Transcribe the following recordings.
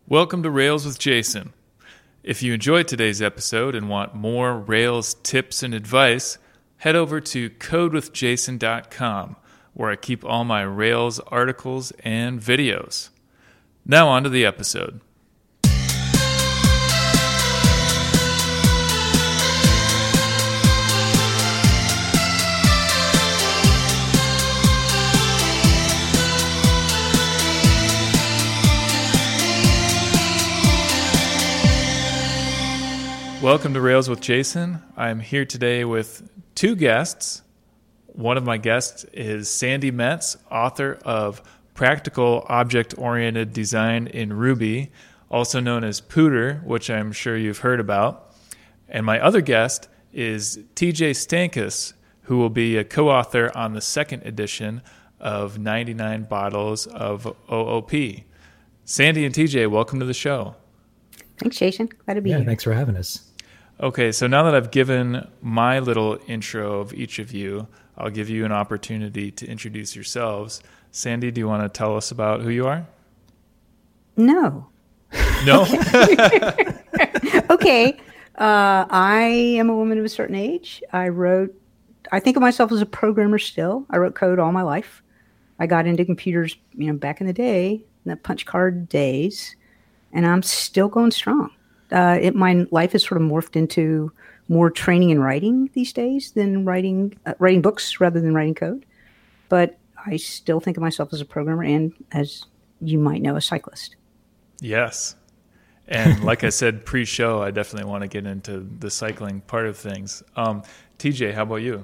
Welcome to Rails with Jason. If you enjoyed today's episode and want more Rails tips and advice, head over to codewithjason.com, where I keep all my Rails articles and videos. Now on to the episode. Welcome to Rails with Jason. I'm here today with two guests. One of my guests is Sandy Metz, author of Practical Object-Oriented Design in Ruby, also known as Pooter, which I'm sure you've heard about. And my other guest is TJ Stankus, who will be a co-author on the second edition of 99 Bottles of OOP. Sandy and TJ, welcome to the show. Thanks, Jason. Glad to be here. Thanks for having us. Okay, so now that I've given my little intro of each of you, I'll give you an opportunity to introduce yourselves. Sandy, do you want to tell us about who you are? No. No? Okay. I am a woman of a certain age. I think of myself as a programmer still. I wrote code all my life. I got into computers, back in the day, in the punch card days, and I'm still going strong. My life has sort of morphed into more training and writing these days than writing books rather than writing code. But I still think of myself as a programmer and, as you might know, a cyclist. Yes. And like I said pre-show, I definitely want to get into the cycling part of things. TJ, how about you?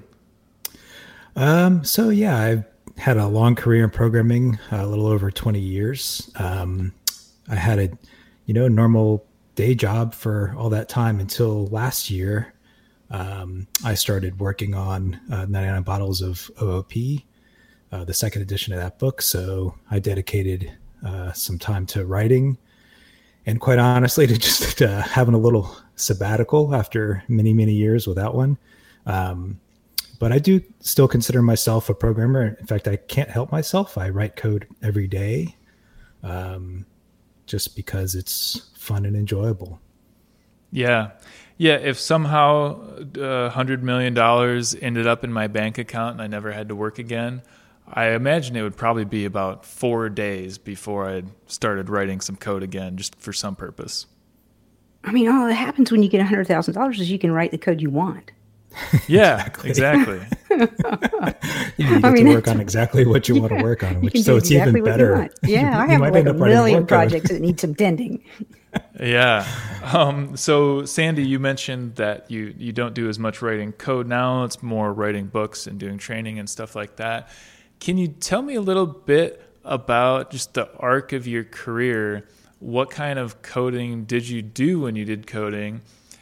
I've had a long career in programming, a little over 20 years. I had a, normal day job for all that time until last year. I started working on 99 Bottles of OOP, the second edition of that book. So I dedicated some time to writing and, quite honestly, to just having a little sabbatical after many, many years without one. But I do still consider myself a programmer. In fact, I can't help myself. I write code every day just because it's fun and enjoyable. Yeah. If somehow $100 million ended up in my bank account and I never had to work again, I imagine it would probably be about 4 days before I started writing some code again, just for some purpose. I mean, all that happens when you get $100,000 is you can write the code you want. Yeah, exactly. You get to work on exactly what you want to work on, so it's exactly even better. Yeah, I have like a million projects that need some tending. Yeah. So Sandy, you mentioned that you don't do as much writing code now. It's more writing books and doing training and stuff like that. Can you tell me a little bit about just the arc of your career? What kind of coding did you do when you did coding?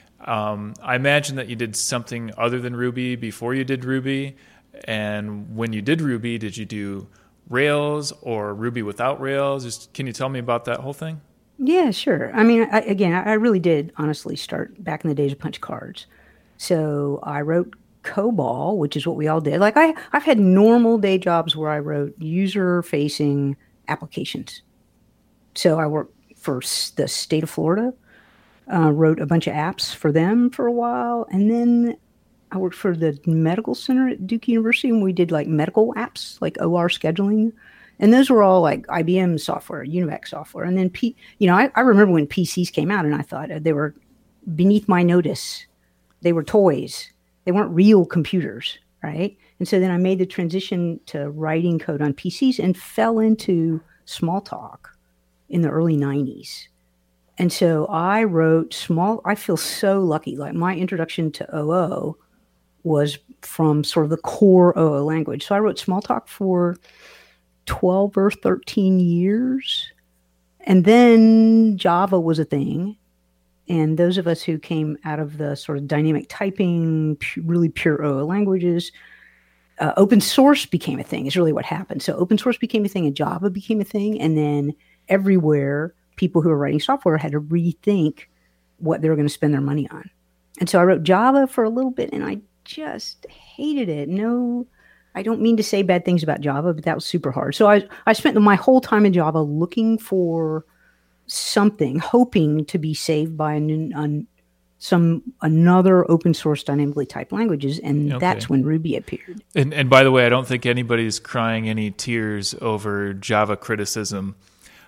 I imagine that you did something other than Ruby before you did Ruby. And when you did Ruby, did you do Rails or Ruby without Rails? Can you tell me about that whole thing? Yeah, sure. I mean, I really did honestly start back in the days of punch cards. So I wrote COBOL, which is what we all did. Like I've had normal day jobs where I wrote user-facing applications. So I worked for the state of Florida. Wrote a bunch of apps for them for a while. And then I worked for the medical center at Duke University, and we did like medical apps, like OR scheduling. And those were all like IBM software, UNIVAC software. And then, I remember when PCs came out and I thought they were beneath my notice. They were toys. They weren't real computers, right? And so then I made the transition to writing code on PCs and fell into Smalltalk in the early 90s. And so I wrote I feel so lucky. Like my introduction to OO was from sort of the core OO language. So I wrote Smalltalk for 12 or 13 years. And then Java was a thing. And those of us who came out of the sort of dynamic typing, really pure OO languages, open source became a thing is really what happened. So open source became a thing and Java became a thing. And then everywhere, people who were writing software had to rethink what they were going to spend their money on. And so I wrote Java for a little bit and I just hated it. No, I don't mean to say bad things about Java, but that was super hard. So I spent my whole time in Java looking for something, hoping to be saved by another open source dynamically typed languages, and that's when Ruby appeared. And by the way, I don't think anybody's crying any tears over Java criticism.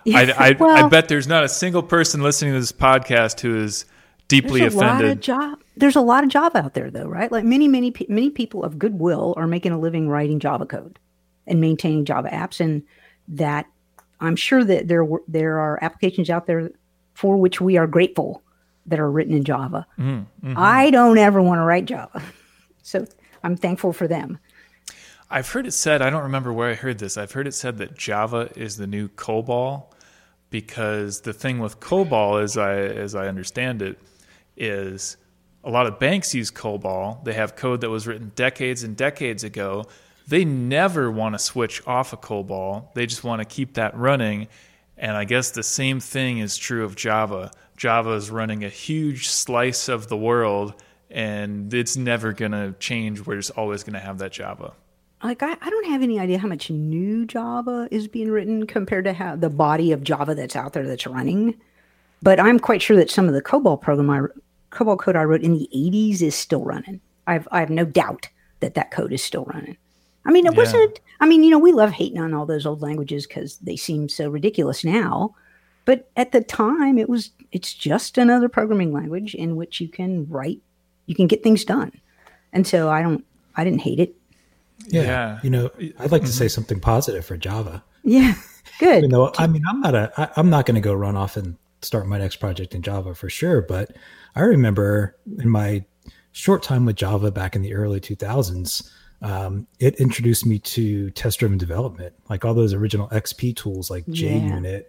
I bet there's not a single person listening to this podcast who is deeply offended. There's a lot of Java out there, though, right? Like many people of goodwill are making a living writing Java code and maintaining Java apps, and that I'm sure that there are applications out there for which we are grateful that are written in Java. Mm-hmm. I don't ever want to write Java, so I'm thankful for them. I've heard it said, I don't remember where I heard this, I've heard it said that Java is the new COBOL, because the thing with COBOL, as I understand it, is a lot of banks use COBOL. They have code that was written decades and decades ago. They never want to switch off of COBOL. They just want to keep that running. And I guess the same thing is true of Java. Java is running a huge slice of the world, and it's never going to change. We're just always going to have that Java. Like, I don't have any idea how much new Java is being written compared to how the body of Java that's out there that's running. But I'm quite sure that some of the COBOL code I wrote in the 80s is still running. I have no doubt that code is still running. I mean, it wasn't, we love hating on all those old languages because they seem so ridiculous now. But at the time, it's just another programming language in which you can get things done. And so I didn't hate it. Yeah. I'd like to say something positive for Java. Yeah. Good. I'm not going to go run off and start my next project in Java for sure. But I remember in my short time with Java back in the early 2000s, it introduced me to test-driven development. Like all those original XP tools like JUnit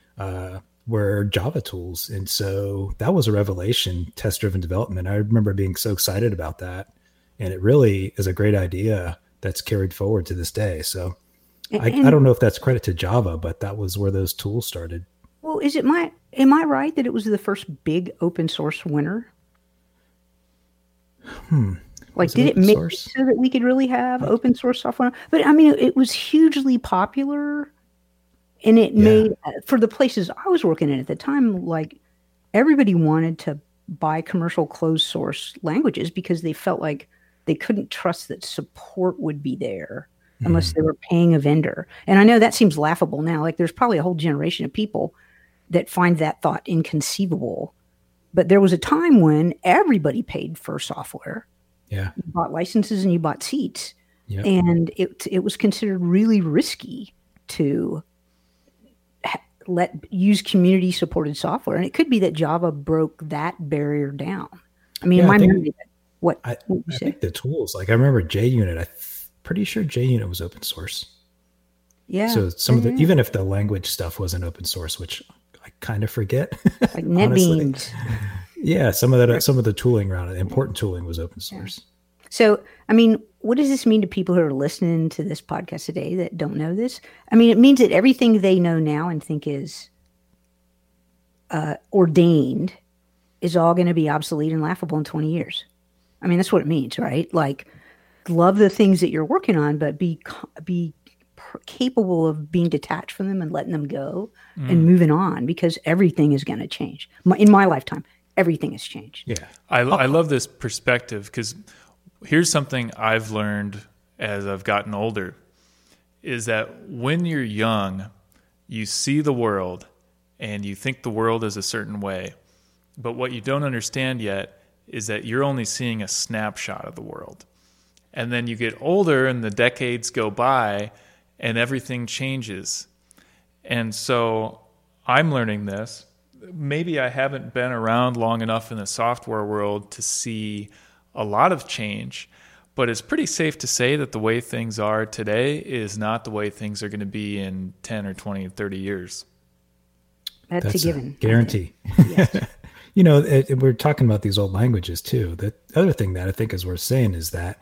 were Java tools. And so that was a revelation, test-driven development. I remember being so excited about that. And it really is a great idea that's carried forward to this day. So I don't know if that's credit to Java, but that was where those tools started. Well, am I right that it was the first big open source winner? Like, did it make it so that we could really have open source software? But I mean, it was hugely popular, and it made, for the places I was working in at the time, like everybody wanted to buy commercial closed source languages because they felt like they couldn't trust that support would be there unless they were paying a vendor. And I know that seems laughable now. Like there's probably a whole generation of people that find that thought inconceivable. But there was a time when everybody paid for software. Yeah. You bought licenses and you bought seats. Yep. And it was considered really risky to use community supported software. And it could be that Java broke that barrier down. I mean, I think the tools, like I remember JUnit, I'm pretty sure JUnit was open source. Yeah. So some of the, even if the language stuff wasn't open source, which I kind of forget, like NetBeans. Yeah, some of the tooling around it, important tooling, was open source. Yeah. So, I mean, what does this mean to people who are listening to this podcast today that don't know this? I mean, it means that everything they know now and think is ordained is all going to be obsolete and laughable in 20 years. I mean, that's what it means, right? Like, love the things that you're working on, but be capable of being detached from them and letting them go and moving on, because everything is going to change. In my lifetime, everything has changed. Yeah. I love this perspective, because here's something I've learned as I've gotten older, is that when you're young, you see the world and you think the world is a certain way. But what you don't understand yet is that you're only seeing a snapshot of the world. And then you get older and the decades go by and everything changes. And so I'm learning this. Maybe I haven't been around long enough in the software world to see a lot of change, but it's pretty safe to say that the way things are today is not the way things are going to be in 10 or 20, 30 years. That's a given. Guarantee. Yes. We're talking about these old languages too. The other thing that I think is worth saying is that,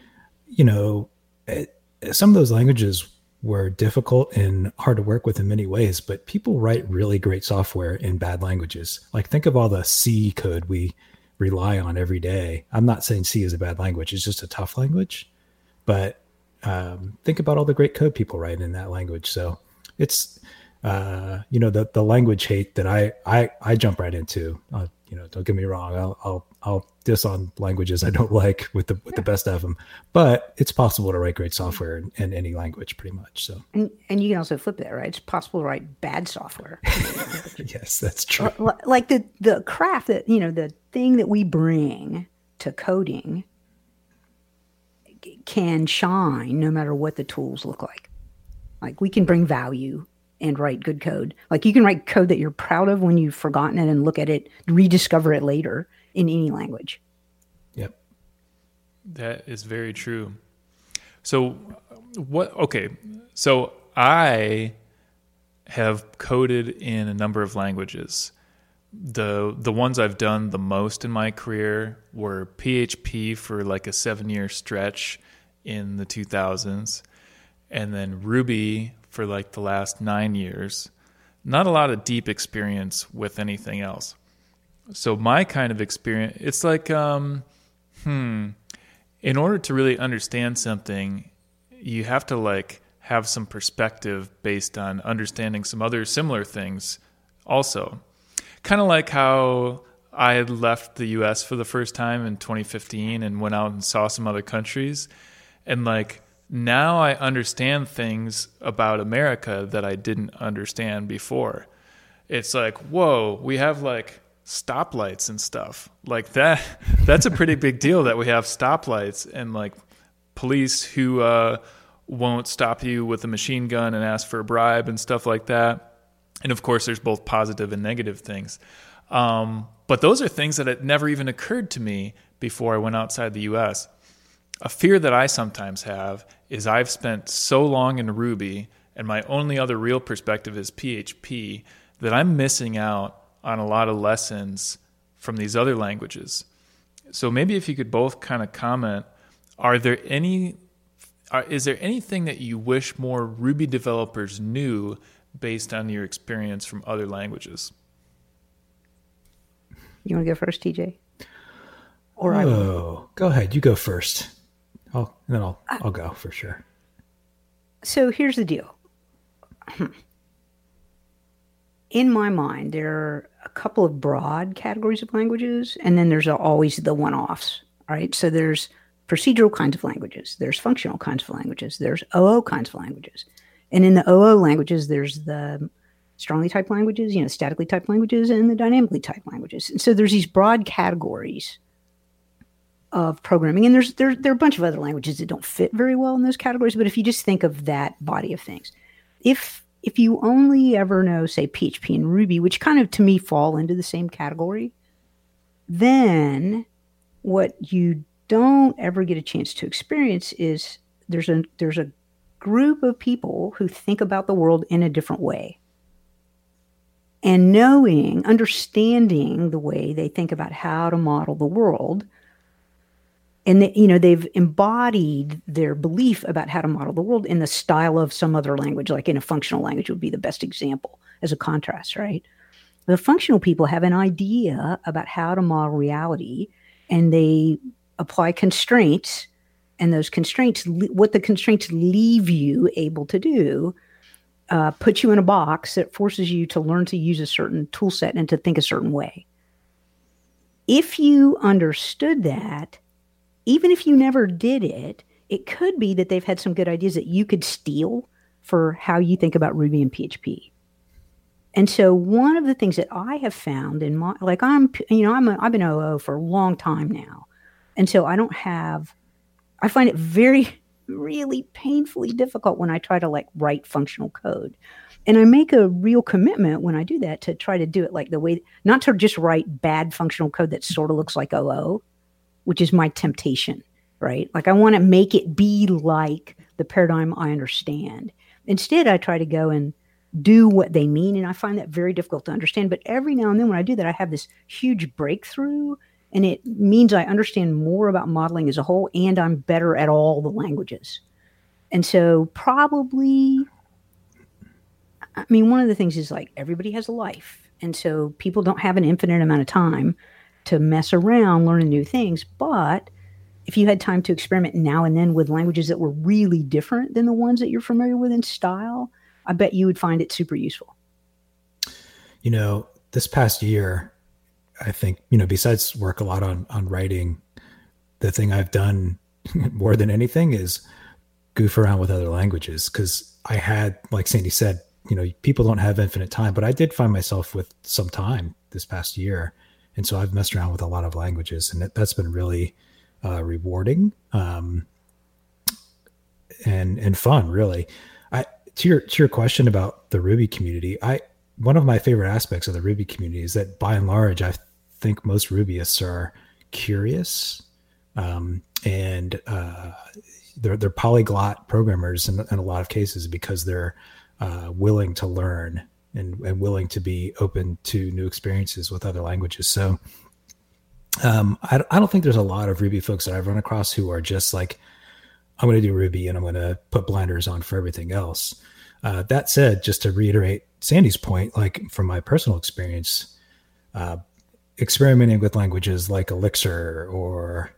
some of those languages were difficult and hard to work with in many ways, but people write really great software in bad languages. Like, think of all the C code we rely on every day. I'm not saying C is a bad language. It's just a tough language, but think about all the great code people write in that language. So the language hate that I jump right into. Don't get me wrong. I'll diss on languages I don't like with the best of them, but it's possible to write great software in any language pretty much. So, and you can also flip that, right? It's possible to write bad software. Yes, that's true. Like the craft that, the thing that we bring to coding can shine no matter what the tools look like. Like we can bring value and write good code. Like you can write code that you're proud of when you've forgotten it and look at it, rediscover it later in any language. Yep. That is very true. So so I have coded in a number of languages. The ones I've done the most in my career were PHP for like a 7-year stretch in the 2000s, and then Ruby for like the last 9 years. Not a lot of deep experience with anything else. So my kind of experience, it's like, in order to really understand something, you have to like have some perspective based on understanding some other similar things also. Kind of like how I had left the US for the first time in 2015 and went out and saw some other countries. And like, now I understand things about America that I didn't understand before. It's like, whoa, we have like stoplights and stuff like that. That's a pretty big deal that we have stoplights and like police who won't stop you with a machine gun and ask for a bribe and stuff like that. And of course, there's both positive and negative things. But those are things that had never even occurred to me before I went outside the US. A fear that I sometimes have is I've spent so long in Ruby and my only other real perspective is PHP that I'm missing out on a lot of lessons from these other languages. So maybe if you could both kind of comment, is there anything that you wish more Ruby developers knew based on your experience from other languages? You want to go first, TJ? Go ahead. You go first. And then I'll go for sure. So here's the deal. In my mind, there are a couple of broad categories of languages, and then there's always the one-offs, right? So there's procedural kinds of languages. There's functional kinds of languages. There's OO kinds of languages. And in the OO languages, there's the strongly typed languages, statically typed languages, and the dynamically typed languages. And so there's these broad categories of programming. And there are a bunch of other languages that don't fit very well in those categories. But if you just think of that body of things, if you only ever know, say, PHP and Ruby, which kind of, to me, fall into the same category, then what you don't ever get a chance to experience is there's a group of people who think about the world in a different way. And understanding the way they think about how to model the world, and they've embodied their belief about how to model the world in the style of some other language, like in a functional language would be the best example as a contrast, right? The functional people have an idea about how to model reality, and they apply constraints, and those constraints, what the constraints leave you able to do, put you in a box that forces you to learn to use a certain tool set and to think a certain way. If you understood that, even if you never did it, it could be that they've had some good ideas that you could steal for how you think about Ruby and PHP. And so one of the things that I have found in my, like I've been OO for a long time now. And so I find it really painfully difficult when I try to write functional code. And I make a real commitment when I do that to try to do it like the way, not to just write bad functional code that sort of looks like OO, which is my temptation, right? Like I want to make it be like the paradigm I understand. Instead, I try to go and do what they mean. And I find that very difficult to understand. But every now and then when I do that, I have this huge breakthrough. And it means I understand more about modeling as a whole, and I'm better at all the languages. And so probably, one of the things is like everybody has a life. And so people don't have an infinite amount of time to mess around learning new things. But if you had time to experiment now and then with languages that were really different than the ones that you're familiar with in style, I bet you would find it super useful. This past year, I think, besides work a lot on writing, the thing I've done more than anything is goof around with other languages. Because I had, like Sandy said, people don't have infinite time, but I did find myself with some time this past year. And so I've messed around with a lot of languages, and that's been really rewarding and fun, really. To your question about the Ruby community, one of my favorite aspects of the Ruby community is that by and large, I think most Rubyists are curious, and they're polyglot programmers in a lot of cases because they're willing to learn and willing to be open to new experiences with other languages. So I don't think there's a lot of Ruby folks that I've run across who are just like, I'm going to do Ruby and I'm going to put blinders on for everything else. That said, just to reiterate Sandy's point, like from my personal experience, experimenting with languages like Elixir or,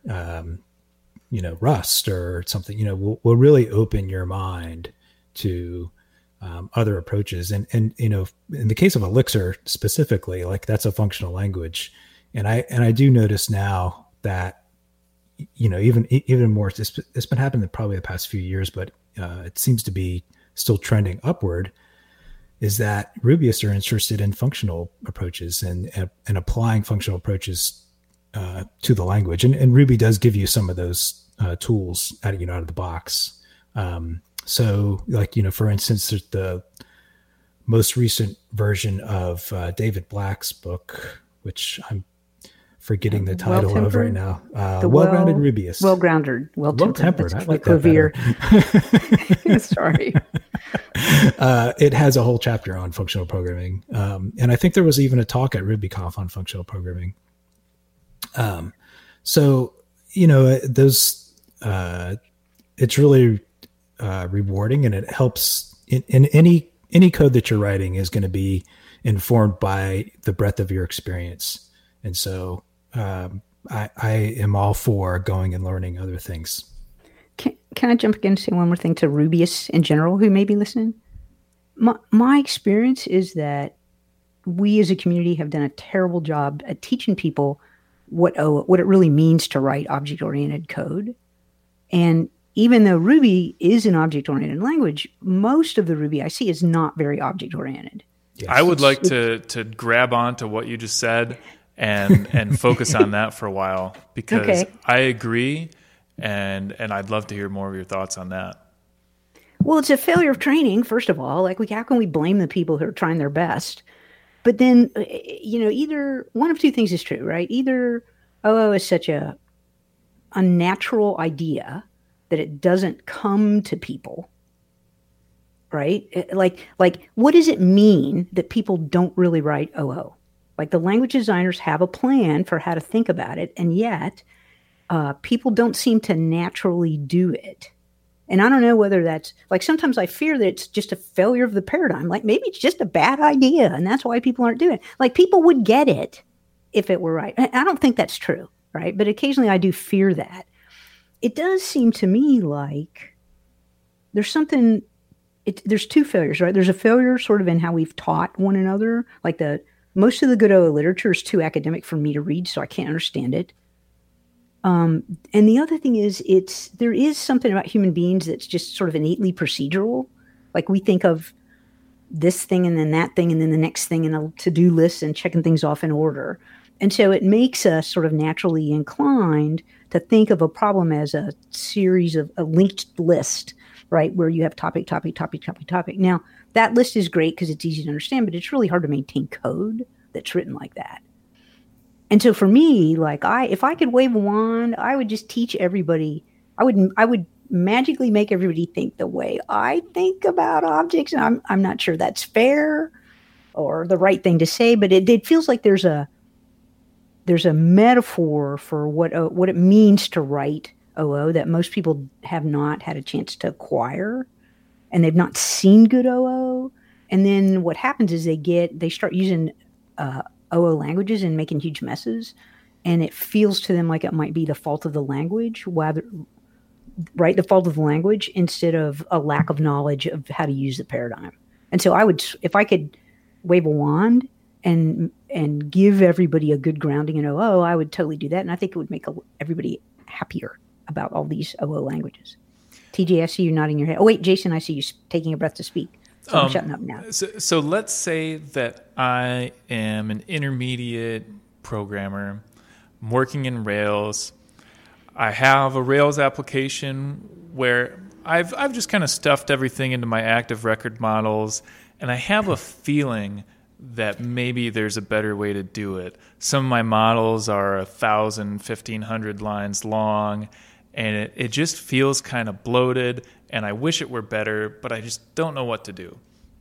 Rust or something, will really open your mind to other approaches. And in the case of Elixir specifically, like that's a functional language. And I do notice now that, even more, it's been happening probably the past few years, but it seems to be still trending upward, is that Rubyists are interested in functional approaches and applying functional approaches to the language. And Ruby does give you some of those tools out of the box. So like, for instance, there's the most recent version of David Black's book, which I'm forgetting the title of right now. Well-Grounded Rubyist. Well-grounded. Well-tempered. I like that better. Sorry. It has a whole chapter on functional programming. And I think there was even a talk at RubyConf on functional programming. So, those, it's really rewarding, and it helps in any code that you're writing is going to be informed by the breadth of your experience. And so I am all for going and learning other things. Can I jump again and say one more thing to Rubyists in general who may be listening? My experience is that we as a community have done a terrible job at teaching people what it really means to write object-oriented code. And even though Ruby is an object-oriented language, most of the Ruby I see is not very object-oriented. Yes. I would like to grab onto what you just said and focus on that for a while, because I agree, and I'd love to hear more of your thoughts on that. Well, it's a failure of training, first of all. Like, how can we blame the people who are trying their best? But then, either one of two things is true, right? Either OO is such a unnatural idea that it doesn't come to people, right? Like, what does it mean that people don't really write OO? Like, the language designers have a plan for how to think about it, and yet people don't seem to naturally do it. And I don't know whether that's, like, sometimes I fear that it's just a failure of the paradigm. Like, maybe it's just a bad idea, and that's why people aren't doing it. Like, people would get it if it were right. I don't think that's true, right? But occasionally I do fear that. It does seem to me like there's something, there's two failures, right? There's a failure sort of in how we've taught one another. Like, most of the good OO literature is too academic for me to read, so I can't understand it. And the other thing is, there is something about human beings that's just sort of innately procedural. Like, we think of this thing and then that thing and then the next thing in a to-do list and checking things off in order. And so it makes us sort of naturally inclined to think of a problem as a series of a linked list, right? Where you have topic, topic, topic, topic, topic. Now, that list is great because it's easy to understand, but it's really hard to maintain code that's written like that. And so for me, like, if I could wave a wand, I would just teach everybody. I would magically make everybody think the way I think about objects. And I'm not sure that's fair or the right thing to say, but it feels like there's a metaphor for what it means to write OO that most people have not had a chance to acquire, and they've not seen good OO. And then what happens is they start using OO languages and making huge messes, and it feels to them like it might be the fault of the language, the fault of the language, instead of a lack of knowledge of how to use the paradigm. And so if I could wave a wand and give everybody a good grounding in OO, I would totally do that. And I think it would make everybody happier about all these OO languages. TJ, I see you nodding your head. Oh, wait, Jason, I see you taking a breath to speak. So I'm shutting up now. So let's say that I am an intermediate programmer. I'm working in Rails. I have a Rails application where I've just kind of stuffed everything into my active record models, and I have a feeling that maybe there's a better way to do it. Some of my models are 1,000, 1,500 lines long, and it just feels kind of bloated, and I wish it were better, but I just don't know what to do.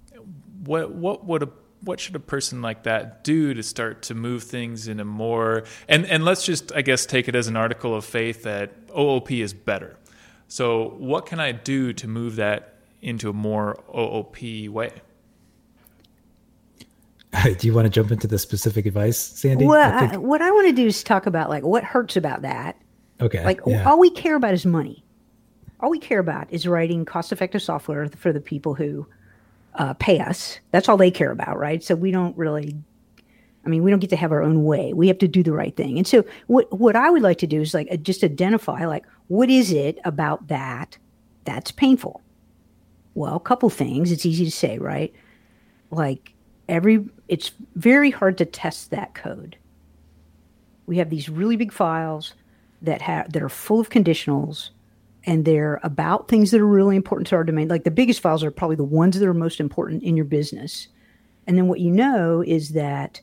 What should a person like that do to start to move things in a more, and let's just, I guess, take it as an article of faith that OOP is better. So what can I do to move that into a more OOP way? Do you want to jump into the specific advice, Sandy? Well, what I want to do is talk about like what hurts about that. Okay. Like all we care about is money. All we care about is writing cost-effective software for the people who pay us. That's all they care about, right? So we don't get to have our own way. We have to do the right thing. And so what I would like to do is like just identify like what is it about that's painful? Well, a couple things. It's easy to say, right? Like it's very hard to test that code. We have these really big files that are full of conditionals, and they're about things that are really important to our domain. Like the biggest files are probably the ones that are most important in your business. And then what you know is that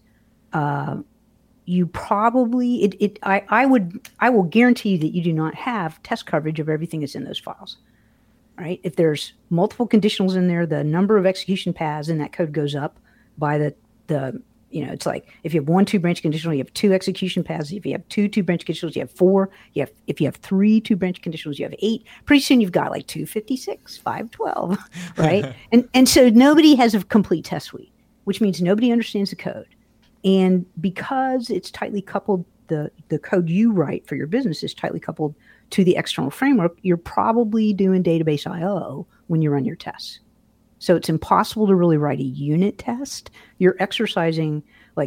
you probably I will guarantee you that you do not have test coverage of everything that's in those files. Right? If there's multiple conditionals in there, the number of execution paths in that code goes up by the it's like if you have 1 2-branch conditional, you have 2 execution paths. If you have 2 2-branch conditionals, you have 4. If you have 3 2-branch conditionals, you have 8. Pretty soon you've got like 256, 512, right? and so nobody has a complete test suite, which means nobody understands the code. And because it's tightly coupled, the code you write for your business is tightly coupled to the external framework, you're probably doing database I/O when you run your tests. So it's impossible to really write a unit test. You're exercising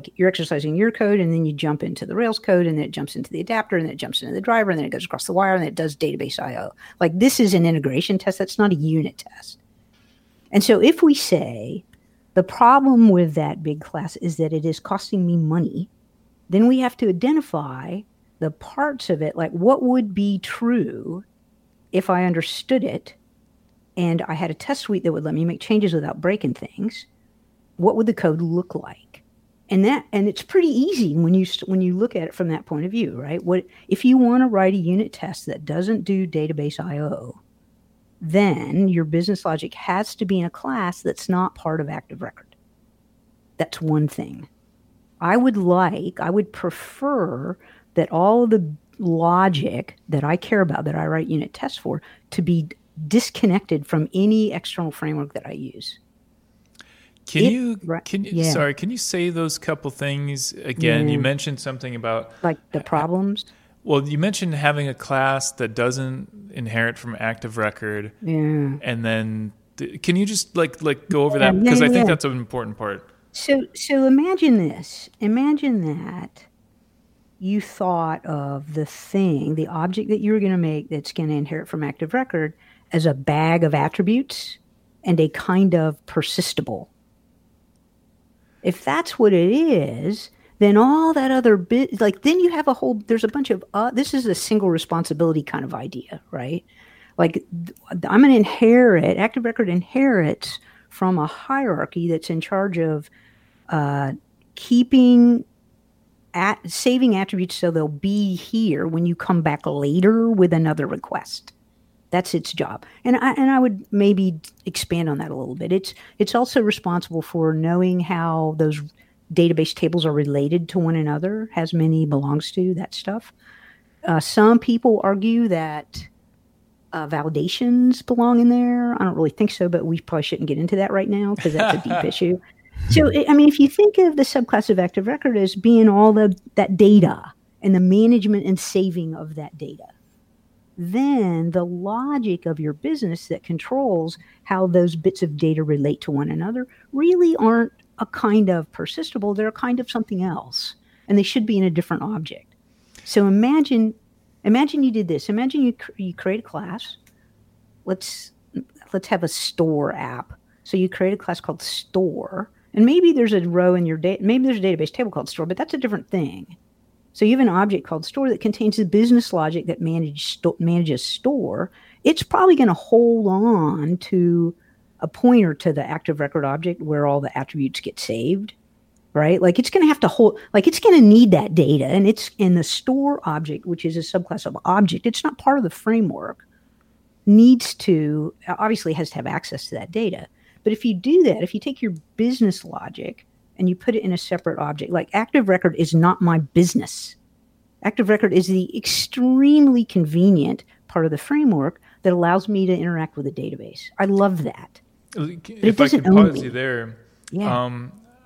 your code, and then you jump into the Rails code, and then it jumps into the adapter, and then it jumps into the driver, and then it goes across the wire, and then it does database I/O. Like this is an integration test. That's not a unit test. And so if we say the problem with that big class is that it is costing me money, then we have to identify the parts of it, like what would be true if I understood it and I had a test suite that would let me make changes without breaking things. What would the code look like? And it's pretty easy when you look at it from that point of view, right? What if you want to write a unit test that doesn't do database I/O, then your business logic has to be in a class that's not part of Active Record. That's one thing. I would prefer that all of the logic that I care about, that I write unit tests for, to be disconnected from any external framework that I use. Can you say those couple things again? You mentioned something about like the problems. Well, you mentioned having a class that doesn't inherit from Active Record. Yeah. And then can you just like go over that? Because I think that's an important part. So imagine this. Imagine that you thought of the object that you were going to make that's going to inherit from Active Record as a bag of attributes and a kind of persistable. If that's what it is, then all that other bit, like then you have there's a bunch of, this is a single responsibility kind of idea, right? Like I'm going to inherit, Active Record inherits from a hierarchy that's in charge of saving attributes so they'll be here when you come back later with another request. That's its job. And I would maybe expand on that a little bit. It's also responsible for knowing how those database tables are related to one another, has many belongs to, that stuff. Some people argue that validations belong in there. I don't really think so, but we probably shouldn't get into that right now because that's a deep issue. So, I mean, if you think of the subclass of Active Record as being all that data and the management and saving of that data, then the logic of your business that controls how those bits of data relate to one another really aren't a kind of persistable. They're a kind of something else, and they should be in a different object. So imagine you did this. Imagine you create a class. Let's have a store app. So you create a class called store, and maybe there's a row in your maybe there's a database table called store, but that's a different thing. So you have an object called store that contains the business logic that manages store. It's probably going to hold on to a pointer to the active record object where all the attributes get saved, right? Like it's going to have to hold, like it's going to need that data, and it's in the store object, which is a subclass of object. It's not part of the framework. Obviously has to have access to that data. But if you do that, if you take your business logic and you put it in a separate object, like active record is not my business. Active record is the extremely convenient part of the framework that allows me to interact with a database. I love that. If I can pause you there. Yeah.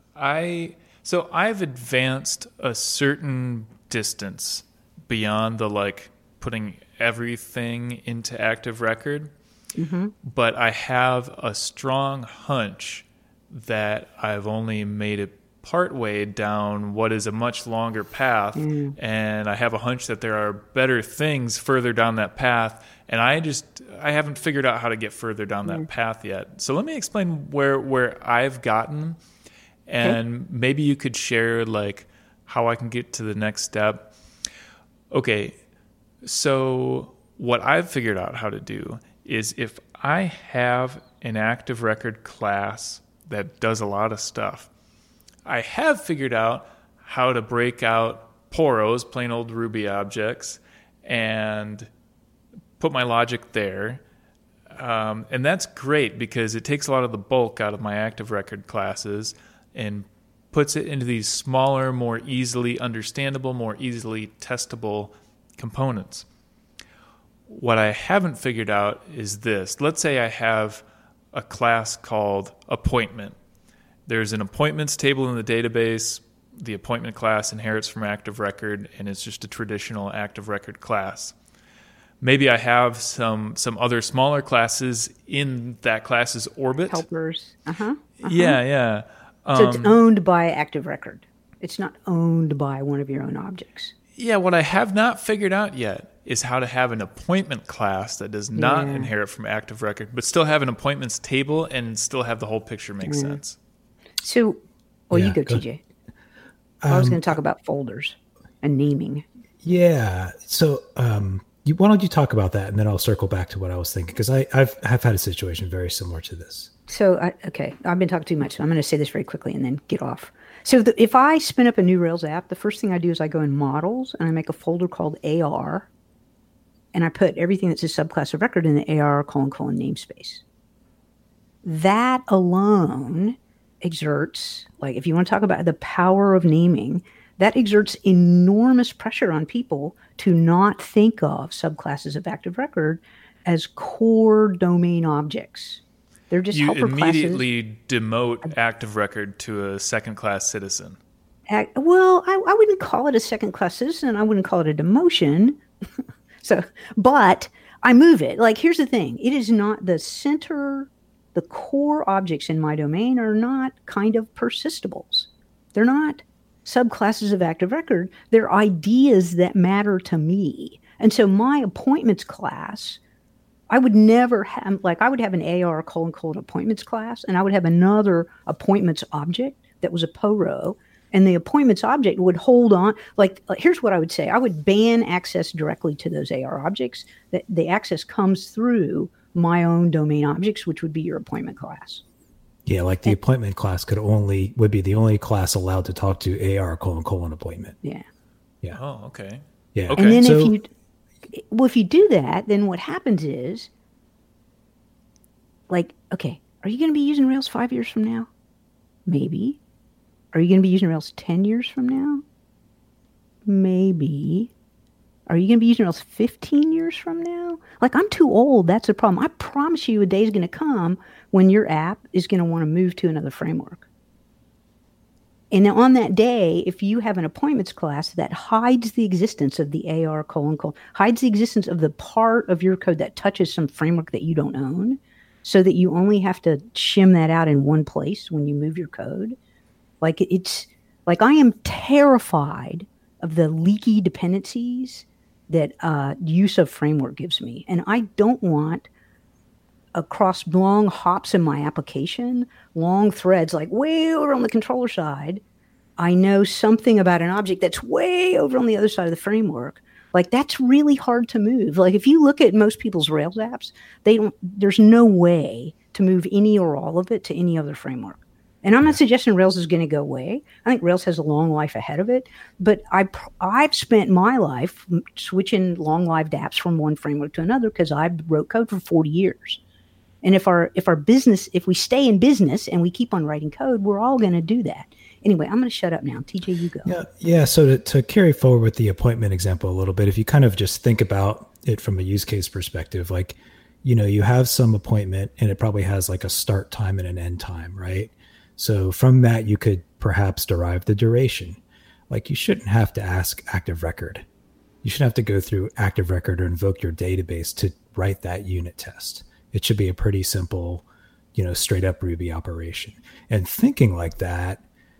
I've advanced a certain distance beyond the like putting everything into active record. Mm-hmm. But I have a strong hunch that I've only made it partway down what is a much longer path. And I have a hunch that there are better things further down that path. And I haven't figured out how to get further down that path yet. So let me explain where I've gotten, and maybe you could share like how I can get to the next step. Okay. So what I've figured out how to do is if I have an active record class that does a lot of stuff, I have figured out how to break out poros, plain old Ruby objects, and put my logic there. And that's great because it takes a lot of the bulk out of my active record classes and puts it into these smaller, more easily understandable, more easily testable components. What I haven't figured out is this. Let's say I have a class called appointment. There's an appointments table in the database. The appointment class inherits from active record, and it's just a traditional active record class. Maybe I have some other smaller classes in that class's orbit. Helpers. Yeah. So it's owned by active record. It's not owned by one of your own objects. Yeah, what I have not figured out yet is how to have an appointment class that does not inherit from active record, but still have an appointments table and still have the whole picture make sense. So, you go, TJ. I was going to talk about folders and naming. Yeah. So, why don't you talk about that, and then I'll circle back to what I was thinking, because I've had a situation very similar to this. So, I've been talking too much, so I'm going to say this very quickly and then get off. So if I spin up a new Rails app, the first thing I do is I go in models and I make a folder called AR, and I put everything that's a subclass of record in the AR : namespace. That alone exerts, like if you want to talk about the power of naming, that exerts enormous pressure on people to not think of subclasses of active record as core domain objects. They're just helper classes. You immediately demote active record to a second-class citizen. Well, I wouldn't call it a second-class citizen. I wouldn't call it a demotion. But I move it. Like, here's the thing. It is not the center, the core objects in my domain are not kind of persistables. They're not subclasses of active record. They're ideas that matter to me. And so my appointments class, I would never have, like I would have an AR : appointments class, and I would have another appointments object that was a poro, and the appointments object would hold on. Like here's what I would say. I would ban access directly to those AR objects. That the access comes through my own domain objects, which would be your appointment class. Yeah, like the appointment class would be the only class allowed to talk to AR : appointment. Yeah. Yeah. Oh, okay. Yeah. Okay. And then if you do that, then what happens is, like, okay, are you going to be using Rails 5 years from now? Maybe. Are you going to be using Rails 10 years from now? Maybe. Are you going to be using Rails 15 years from now? Like, I'm too old. That's the problem. I promise you a day is going to come when your app is going to want to move to another framework. And on that day, if you have an appointments class that hides the existence of the AR : hides the existence of the part of your code that touches some framework that you don't own, so that you only have to shim that out in one place when you move your code. Like it's like I am terrified of the leaky dependencies that use of framework gives me. And I don't want across long hops in my application, long threads, like way over on the controller side, I know something about an object that's way over on the other side of the framework. Like that's really hard to move. Like if you look at most people's Rails apps, there's no way to move any or all of it to any other framework. And I'm not suggesting Rails is going to go away. I think Rails has a long life ahead of it. But I've spent my life switching long-lived apps from one framework to another because I wrote code for 40 years. And if our business, if we stay in business and we keep on writing code, we're all going to do that. Anyway, I'm going to shut up now. TJ, you go. Yeah. So to carry forward with the appointment example a little bit, if you kind of just think about it from a use case perspective, like, you have some appointment and it probably has like a start time and an end time, right? So from that, you could perhaps derive the duration. Like you shouldn't have to ask Active Record. You shouldn't have to go through Active Record or invoke your database to write that unit test. It should be a pretty simple, straight up Ruby operation. And thinking like that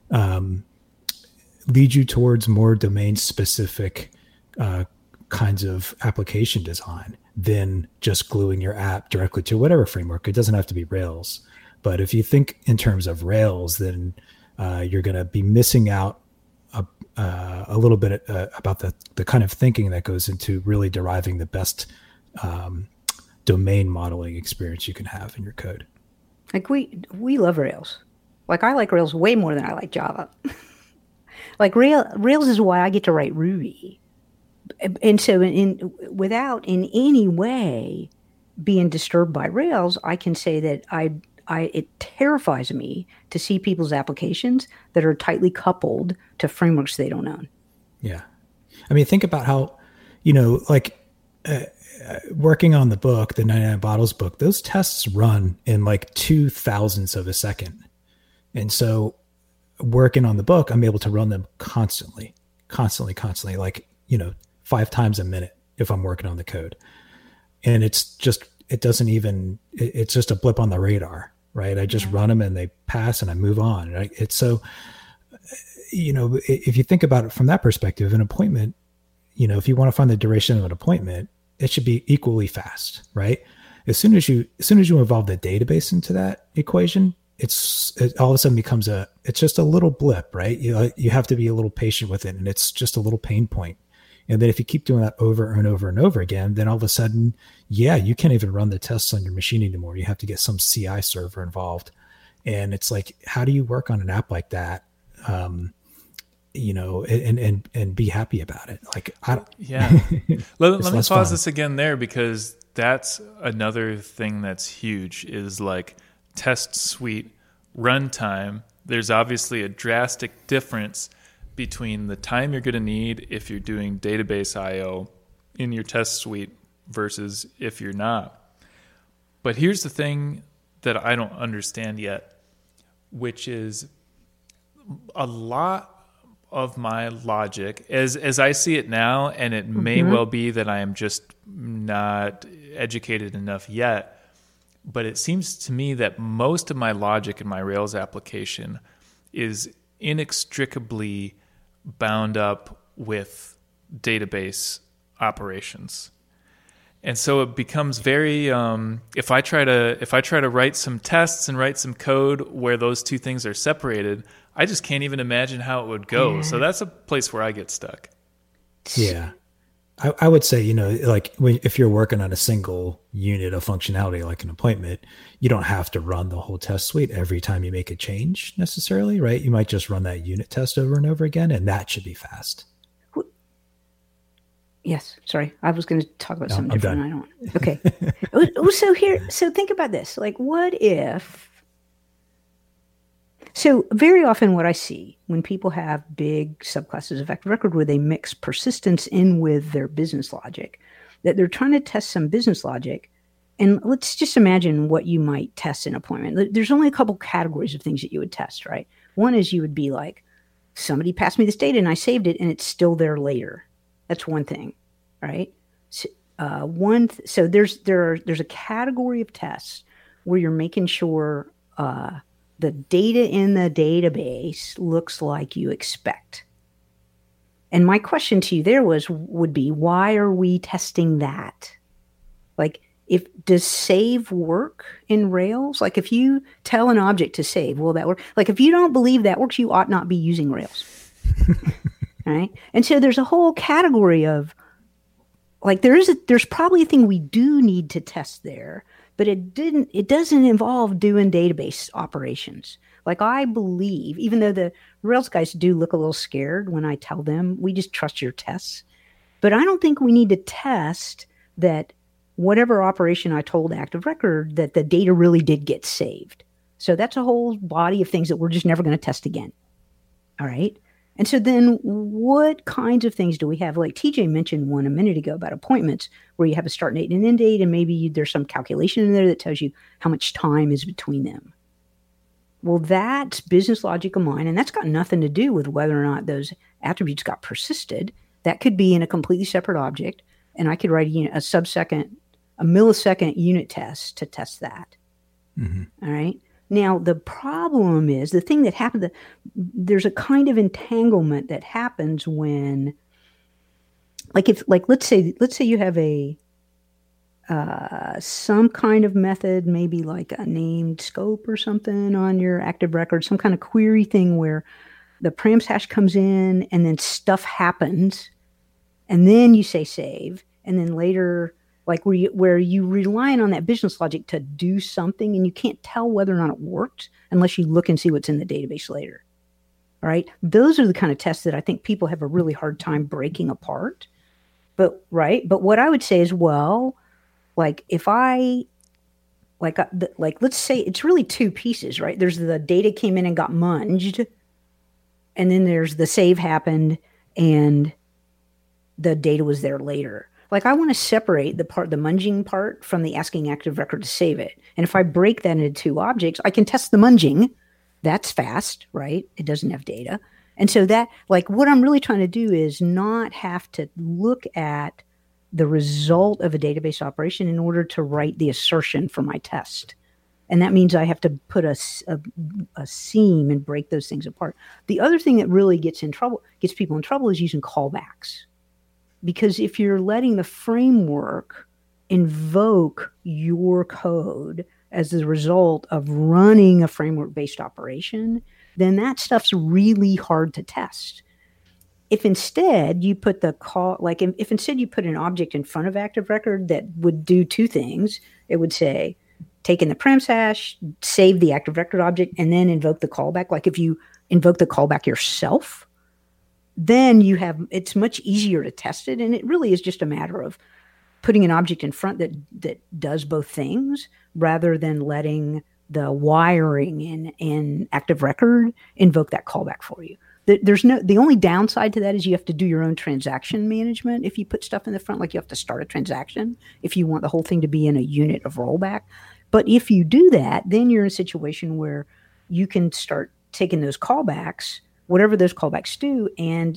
leads you towards more domain specific kinds of application design than just gluing your app directly to whatever framework. It doesn't have to be Rails. But if you think in terms of Rails, then you're going to be missing out a little bit about the kind of thinking that goes into really deriving the best domain modeling experience you can have in your code. Like we love Rails. Like I like Rails way more than I like Java. Like Rails is why I get to write Ruby. And so without in any way being disturbed by Rails, I can say that it terrifies me to see people's applications that are tightly coupled to frameworks they don't own. Yeah. I mean, think about how, working on the book, the 99 Bottles book, those tests run in like 2,000ths of a second. And so working on the book, I'm able to run them constantly, like, 5 times a minute if I'm working on the code. And it's just a blip on the radar, right? I just run them and they pass and I move on. Right? It's so, if you think about it from that perspective, an appointment, if you want to find the duration of an appointment, it should be equally fast, right? As soon as you involve the database into that equation, it all of a sudden becomes it's just a little blip, right? You have to be a little patient with it, and it's just a little pain point. And then if you keep doing that over and over and over again, then all of a sudden, you can't even run the tests on your machine anymore. You have to get some CI server involved. And it's like, how do you work on an app like that? And be happy about it. Like, let me pause this again there, because that's another thing that's huge is like test suite runtime. There's obviously a drastic difference between the time you're going to need if you're doing database IO in your test suite versus if you're not. But here's the thing that I don't understand yet, which is a lot of my logic, as I see it now, and it may well be that I am just not educated enough yet, but it seems to me that most of my logic in my Rails application is inextricably bound up with database operations. And so it becomes very if I try to write some tests and write some code where those two things are separated, I just can't even imagine how it would go. So that's a place where I get stuck. Yeah. I would say, if you're working on a single unit of functionality, like an appointment, you don't have to run the whole test suite every time you make a change necessarily, right? You might just run that unit test over and over again, and that should be fast. Yes. Sorry. I was going to talk about something different. I don't. Okay. So think about this. Like, what if, so very often what I see when people have big subclasses of Active Record where they mix persistence in with their business logic, that they're trying to test some business logic. And let's just imagine what you might test in appointment. There's only a couple categories of things that you would test, right? One is you would be like, somebody passed me this data and I saved it and it's still there later. That's one thing, right? So, so there's a category of tests where you're making sure the data in the database looks like you expect. And my question to you there would be, why are we testing that? Like, does save work in Rails? Like, if you tell an object to save, will that work? Like, if you don't believe that works, you ought not be using Rails. Right? And so there's a whole category of, like, there's probably a thing we do need to test there, but it doesn't involve doing database operations. Like, I believe, even though the Rails guys do look a little scared when I tell them, we just trust your tests. But I don't think we need to test that whatever operation I told Active Record, that the data really did get saved. So that's a whole body of things that we're just never going to test again. All right. And so then what kinds of things do we have? Like TJ mentioned one a minute ago about appointments, where you have a start date and an end date, and maybe there's some calculation in there that tells you how much time is between them. Well, that's business logic of mine, and that's got nothing to do with whether or not those attributes got persisted. That could be in a completely separate object, and I could write a millisecond unit test to test that. Mm-hmm. All right. Now, the problem is the thing that happened, there's a kind of entanglement that happens when, let's say you have some kind of method, maybe like a named scope or something on your Active Record, some kind of query thing where the params hash comes in and then stuff happens, and then you say save, and then later, like where you relying on that business logic to do something, and you can't tell whether or not it worked unless you look and see what's in the database later. All right. Those are the kind of tests that I think people have a really hard time breaking apart. But what I would say is, well, like if let's say it's really two pieces, right? There's the data came in and got munged, and then there's the save happened and the data was there later. Like, I want to separate the munging part from the asking Active Record to save it. And if I break that into two objects, I can test the munging. That's fast, right? It doesn't have data. And so that, like, what I'm really trying to do is not have to look at the result of a database operation in order to write the assertion for my test. And that means I have to put a seam and break those things apart. The other thing that really gets people in trouble is using callbacks. Because if you're letting the framework invoke your code as a result of running a framework-based operation, then that stuff's really hard to test. If instead you put if instead you put an object in front of Active Record that would do two things, it would say, take in the params hash, save the Active Record object, and then invoke the callback. Like if you invoke the callback yourself, then it's much easier to test it. And it really is just a matter of putting an object in front that does both things, rather than letting the wiring in Active Record invoke that callback for you. The only downside to that is you have to do your own transaction management. If you put stuff in the front, like you have to start a transaction if you want the whole thing to be in a unit of rollback. But if you do that, then you're in a situation where you can start taking those callbacks, whatever those callbacks do, and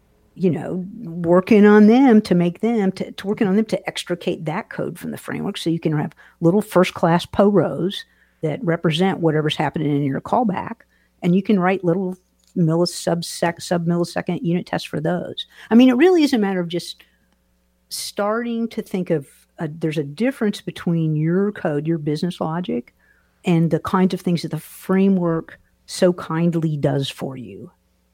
working on them to extricate that code from the framework, so you can have little first-class POROs that represent whatever's happening in your callback, and you can write little sub-millisecond unit tests for those. I mean, it really is a matter of just starting to think of there's a difference between your code, your business logic, and the kinds of things that the framework so kindly does for you.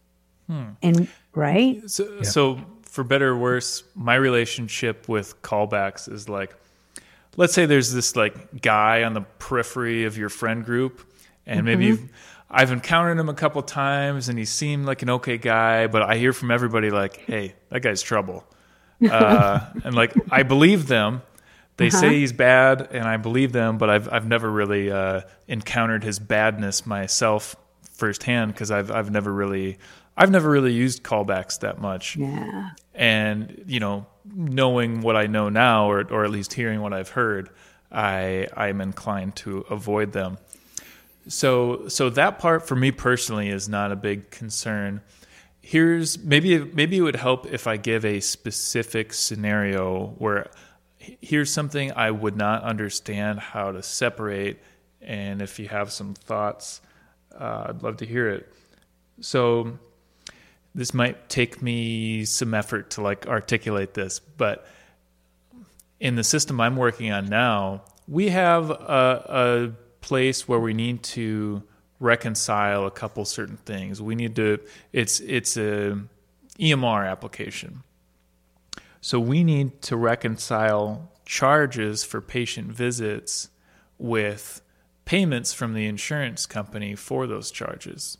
And right? So for better or worse, my relationship with callbacks is like, let's say there's this like guy on the periphery of your friend group, and maybe I've encountered him a couple times and he seemed like an okay guy, but I hear from everybody like, hey, that guy's trouble. And like, I believe them. They say he's bad, and I believe them, but I've never really encountered his badness myself firsthand, because I've never really used callbacks that much. Yeah. And knowing what I know now, or at least hearing what I've heard, I'm inclined to avoid them. So that part for me personally is not a big concern. here's maybe it would help if I give a specific scenario where here's something I would not understand how to separate, and if you have some thoughts, I'd love to hear it. So this might take me some effort to like articulate this, but in the system I'm working on now, we have a place where we need to reconcile a couple certain things. We need to, it's a EMR application. So we need to reconcile charges for patient visits with payments from the insurance company for those charges.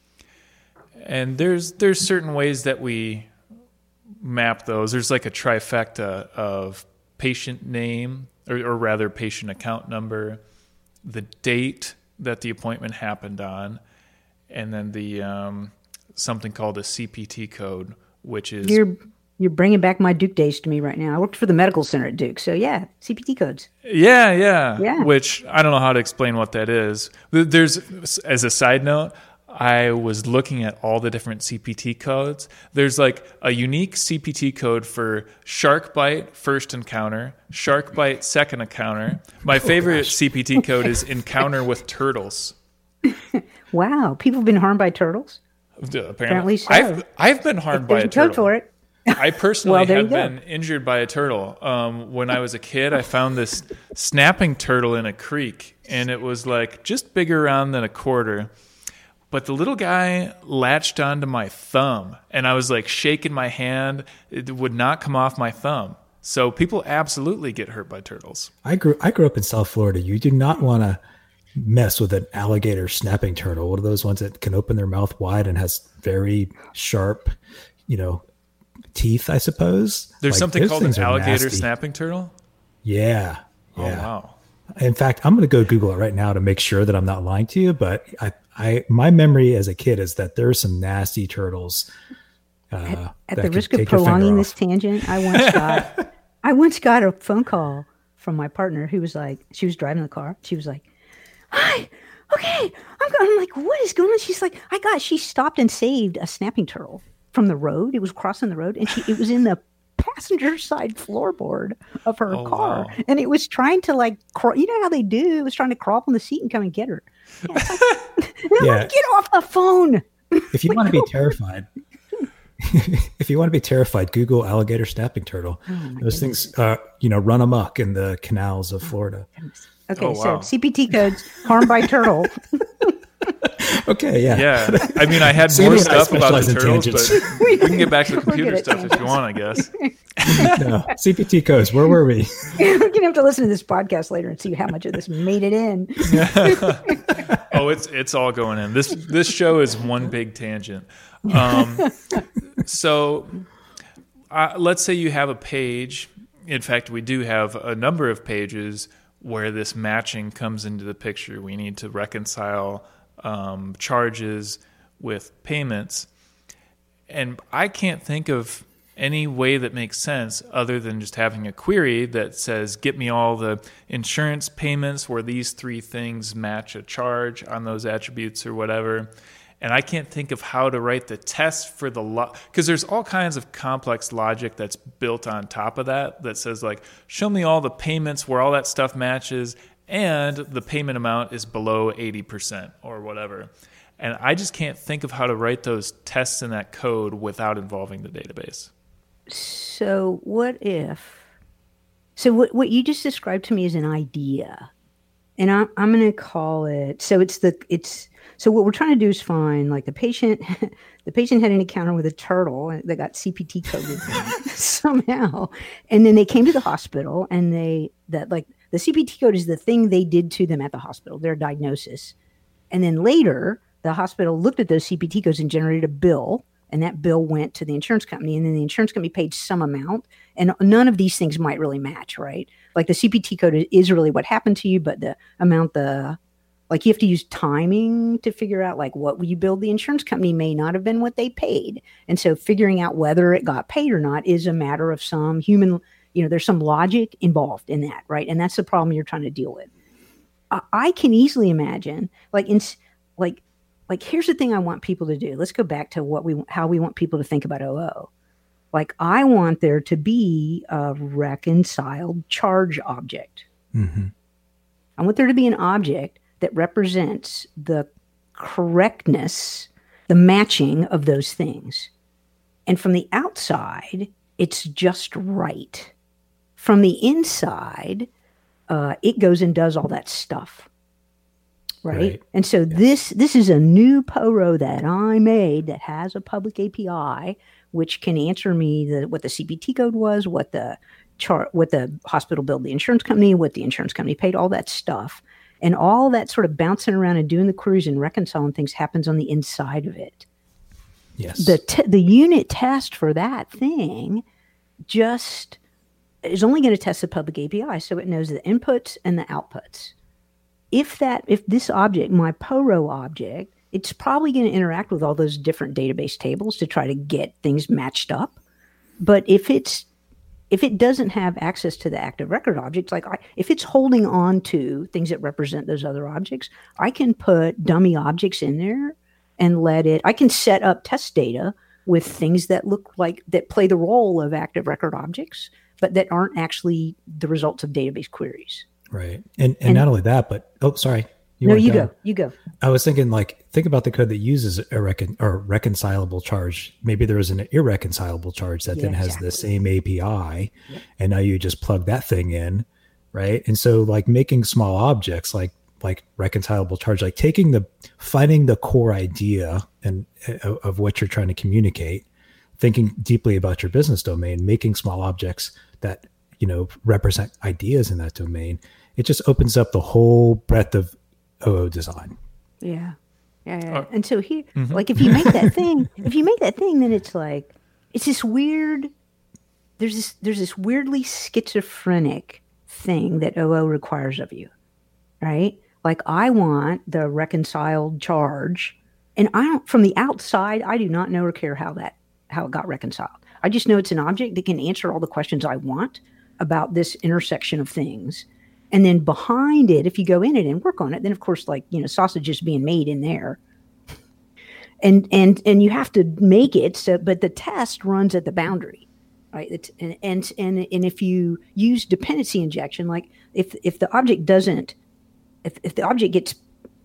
And there's certain ways that we map those. There's like a trifecta of patient name, or rather patient account number, the date that the appointment happened on, and then the something called a CPT code, which is... You're bringing back my Duke days to me right now. I worked for the medical center at Duke, so yeah, CPT codes. Yeah. Which I don't know how to explain what that is. There's, as a side note, I was looking at all the different CPT codes. There's like a unique CPT code for shark bite first encounter, shark bite second encounter. My favorite CPT code is encounter with turtles. Wow, people have been harmed by turtles? Apparently so. I've been harmed by a turtle. Code for it. I personally have been injured by a turtle. When I was a kid, I found this snapping turtle in a creek, and it was like just bigger around than a quarter. But the little guy latched onto my thumb, and I was like shaking my hand. It would not come off my thumb. So people absolutely get hurt by turtles. I grew up in South Florida. You do not want to mess with an alligator snapping turtle. One of those ones that can open their mouth wide and has very sharp, teeth, I suppose. There's something called an alligator snapping turtle? Yeah. Oh, wow. In fact, I'm going to go Google it right now to make sure that I'm not lying to you, but my memory as a kid is that there are some nasty turtles. At the risk of prolonging this tangent, I once got a phone call from my partner who was like, she was driving the car. She was like, "Hi, okay, I'm like, what is going on?" She's like, she stopped and saved a snapping turtle from the road. It was crossing the road, and it was in the passenger side floorboard of her car. Wow. And it was trying to like, you know how they do? It was trying to crawl up on the seat and come and get her. Like, get off the phone. If you want to be terrified, Google alligator snapping turtle. Those things, run amok in the canals of Florida. Okay, so CPT codes, harmed by turtle. Okay, yeah. Yeah, I mean, I had more stuff about the turtles, but we can get back to the computer stuff if you want, I guess. No, CPT codes, where were we? We're going to have to listen to this podcast later and see how much of this made it in. Oh, it's all going in. This show is one big tangent. So let's say you have a page. In fact, we do have a number of pages where this matching comes into the picture. We need to reconcile charges with payments. And I can't think of any way that makes sense other than just having a query that says, get me all the insurance payments where these three things match a charge on those attributes or whatever. And I can't think of how to write the test for because there's all kinds of complex logic that's built on top of that says like, show me all the payments where all that stuff matches and the payment amount is below 80% or whatever. And I just can't think of how to write those tests in that code without involving the database. So what you just described to me is an idea, and I'm going to call it, so what we're trying to do is find like the patient had an encounter with a turtle that got CPT coded somehow. And then they came to the hospital and the CPT code is the thing they did to them at the hospital, their diagnosis. And then later the hospital looked at those CPT codes and generated a bill, and that bill went to the insurance company, and then the insurance company paid some amount. And none of these things might really match, right? Like the CPT code is really what happened to you, but the amount, like you have to use timing to figure out like what you billed the insurance company may not have been what they paid. And so figuring out whether it got paid or not is a matter of some human, there's some logic involved in that, right? And that's the problem you're trying to deal with. I can easily imagine like like, here's the thing I want people to do. Let's go back to how we want people to think about OO. Like, I want there to be a reconciled charge object. Mm-hmm. I want there to be an object that represents the correctness, the matching of those things. And from the outside, it's just right. From the inside, it goes and does all that stuff. Right? And so this is a new PORO that I made that has a public API, which can answer me what the CPT code was, what the hospital billed the insurance company, what the insurance company paid, all that stuff. And all that sort of bouncing around and doing the queries and reconciling things happens on the inside of it. Yes. The unit test for that thing just is only going to test the public API, so it knows the inputs and the outputs. If this object, my PORO object, it's probably going to interact with all those different database tables to try to get things matched up. But if it doesn't have access to the active record objects, like if it's holding on to things that represent those other objects, I can put dummy objects in there and I can set up test data with things that that play the role of active record objects, but that aren't actually the results of database queries. Right. And not only that, but, sorry. You go. I was thinking, think about the code that uses a reconcilable charge. Maybe there is an irreconcilable charge that then has the same API, and now you just plug that thing in, right? And so, making small objects like reconcilable charge, finding the core idea and of what you're trying to communicate, thinking deeply about your business domain, making small objects that represent ideas in that domain. It just opens up the whole breadth of OO design. Yeah. And so here, if you make that thing, then it's it's this weird, there's this weirdly schizophrenic thing that OO requires of you, right? I want the reconciled charge, and from the outside, I do not know or care how it got reconciled. I just know it's an object that can answer all the questions I want about this intersection of things. And then behind it, if you go in it and work on it, then of course, sausage is being made in there. And you have to make it so, but the test runs at the boundary, right? And if you use dependency injection, if the object doesn't, if the object gets,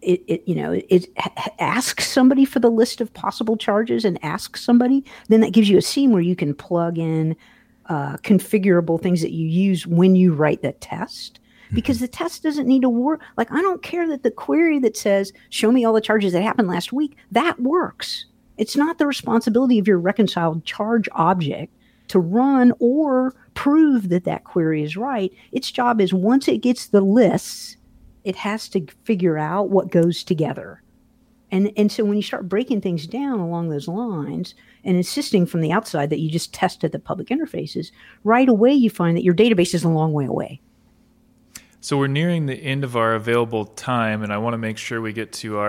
it asks somebody for the list of possible charges and asks somebody, then that gives you a scene where you can plug in configurable things that you use when you write the test. Because the test doesn't need to work. I don't care that the query that says, show me all the charges that happened last week, that works. It's not the responsibility of your reconciled charge object to run or prove that query is right. Its job is, once it gets the lists, it has to figure out what goes together. And so when you start breaking things down along those lines and insisting from the outside that you just test at the public interfaces, right away you find that your database is a long way away. So we're nearing the end of our available time, and I want to make sure we get to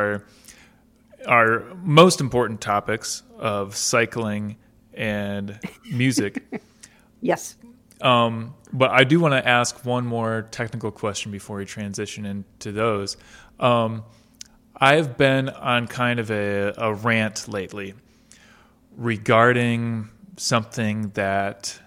our most important topics of cycling and music. Yes. But I do want to ask one more technical question before we transition into those. I've been on kind of a rant lately regarding something that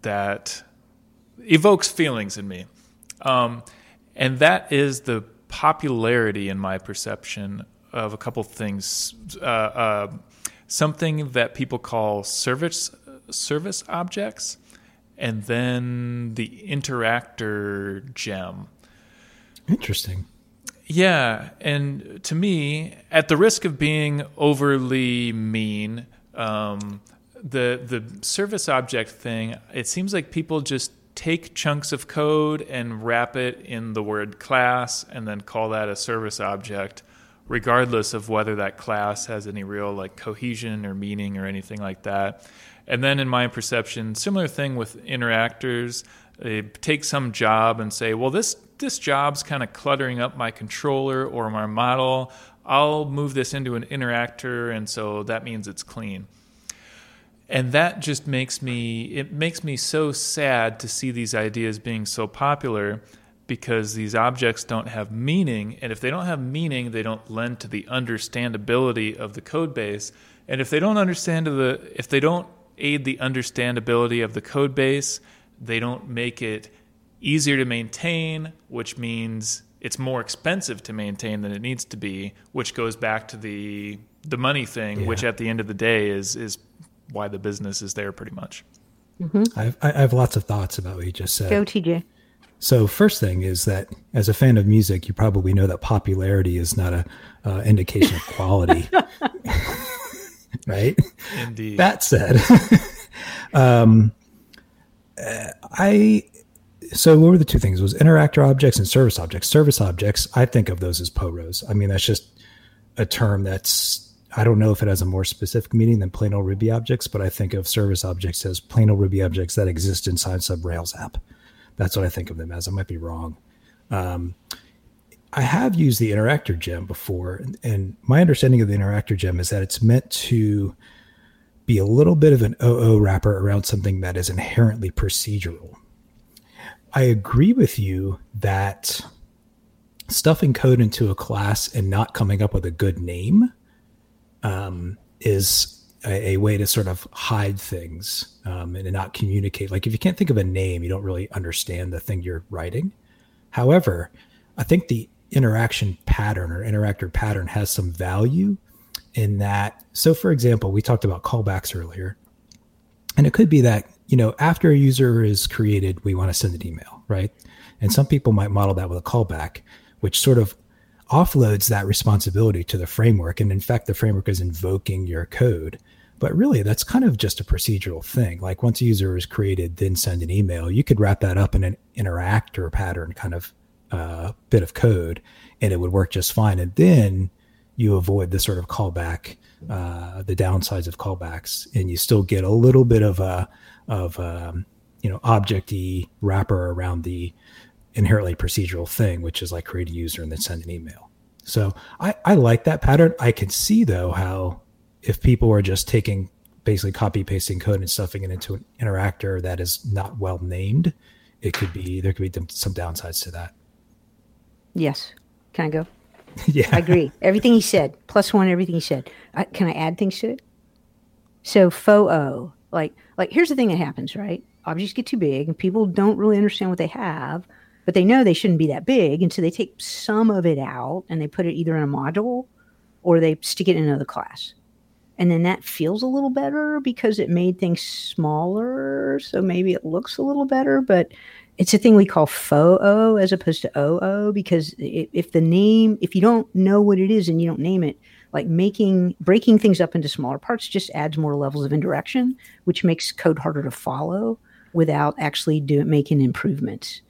evokes feelings in me. And that is the popularity, in my perception, of a couple things. Something that people call service objects, and then the interactor gem. Interesting. Yeah, and to me, at the risk of being overly mean, the service object thing, it seems like people just take chunks of code and wrap it in the word class and then call that a service object, regardless of whether that class has any real cohesion or meaning or anything like that. And then in my perception, similar thing with interactors. They take some job and say, well, this job's kind of cluttering up my controller or my model. I'll move this into an interactor, and so that means it's clean. And that just makes me so sad to see these ideas being so popular, because these objects don't have meaning. And if they don't have meaning, they don't lend to the understandability of the code base. And if they don't aid the understandability of the code base, they don't make it easier to maintain, which means it's more expensive to maintain than it needs to be, which goes back to the money thing, which at the end of the day is why the business is there pretty much. Mm-hmm. I have lots of thoughts about what you just said. Go, TJ. So first thing is that as a fan of music, you probably know that popularity is not a indication of quality, right? Indeed. That said, so what were the two things? It was interactor objects and service objects. Service objects, I think of those as POROs. I mean, that's just a term that's, I don't know if it has a more specific meaning than plain old Ruby objects, but I think of service objects as plain old Ruby objects that exist inside some Rails app. That's what I think of them as. I might be wrong. I have used the interactor gem before, and my understanding of the interactor gem is that it's meant to be a little bit of an OO wrapper around something that is inherently procedural. I agree with you that stuffing code into a class and not coming up with a good name is a way to sort of hide things and not communicate. Like if you can't think of a name, you don't really understand the thing you're writing. However, I think the interaction pattern or interactor pattern has some value in that. So for example, we talked about callbacks earlier, and it could be that, after a user is created, we want to send an email, right? And some people might model that with a callback, which sort of offloads that responsibility to the framework. And in fact, the framework is invoking your code. But really, that's kind of just a procedural thing. Like once a user is created, then send an email. You could wrap that up in an interactor pattern kind of bit of code, and it would work just fine. And then you avoid the sort of callback, the downsides of callbacks, and you still get a little bit of object-y wrapper around the inherently procedural thing, which is like create a user and then send an email. So I like that pattern. I can see though how if people are just taking basically copy pasting code and stuffing it into an interactor that is not well named, there could be some downsides to that. Yes. Can I go? Yeah, I agree. Everything he said, +1, everything he said. Can I add things to it? So FOO, like here's the thing that happens, right? Objects get too big and people don't really understand what they have, but they know they shouldn't be that big. And so they take some of it out and they put it either in a module or they stick it in another class. And then that feels a little better because it made things smaller. So maybe it looks a little better, but it's a thing we call FOO as opposed to OO, because if you don't know what it is and you don't name it, like breaking things up into smaller parts just adds more levels of indirection, which makes code harder to follow without actually making improvements.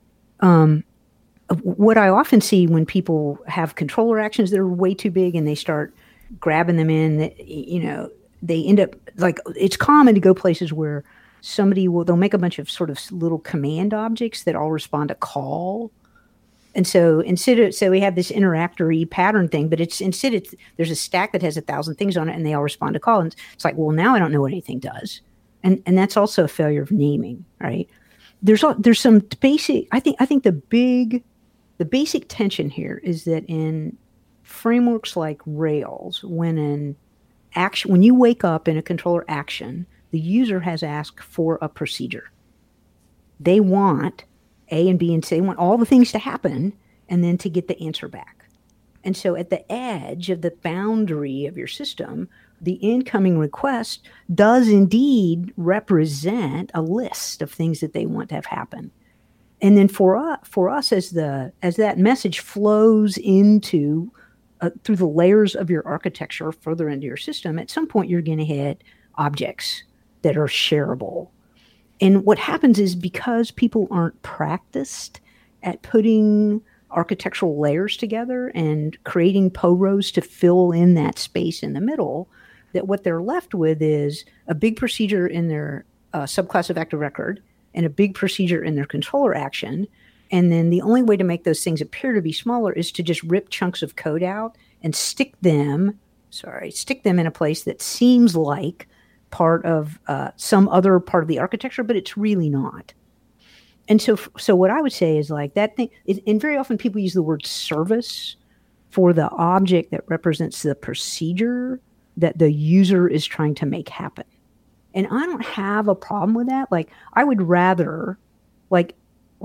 What I often see when people have controller actions that are way too big and they start grabbing them in, they end up like, it's common to go places where they'll make a bunch of sort of little command objects that all respond to call. And so we have this interactory pattern thing, but there's a stack that has 1,000 things on it and they all respond to call. And it's like, well, now I don't know what anything does. And that's also a failure of naming, right? There's some basic, I think the basic tension here is that in frameworks like Rails, when you wake up in a controller action, the user has asked for a procedure. They want A and B and C. They want all the things to happen and then to get the answer back. And so at the edge of the boundary of your system, the incoming request does indeed represent a list of things that they want to have happen. And then for us as that message flows into through the layers of your architecture further into your system, at some point you're going to hit objects that are shareable. And what happens is, because people aren't practiced at putting architectural layers together and creating POROs to fill in that space in the middle, that what they're left with is a big procedure in their subclass of active record and a big procedure in their controller action. And then the only way to make those things appear to be smaller is to just rip chunks of code out and stick them in a place that seems like part of some other part of the architecture, but it's really not. so what I would say is like that thing, and very often people use the word service for the object that represents the procedure that the user is trying to make happen. And I don't have a problem with that. Like, I would rather, like,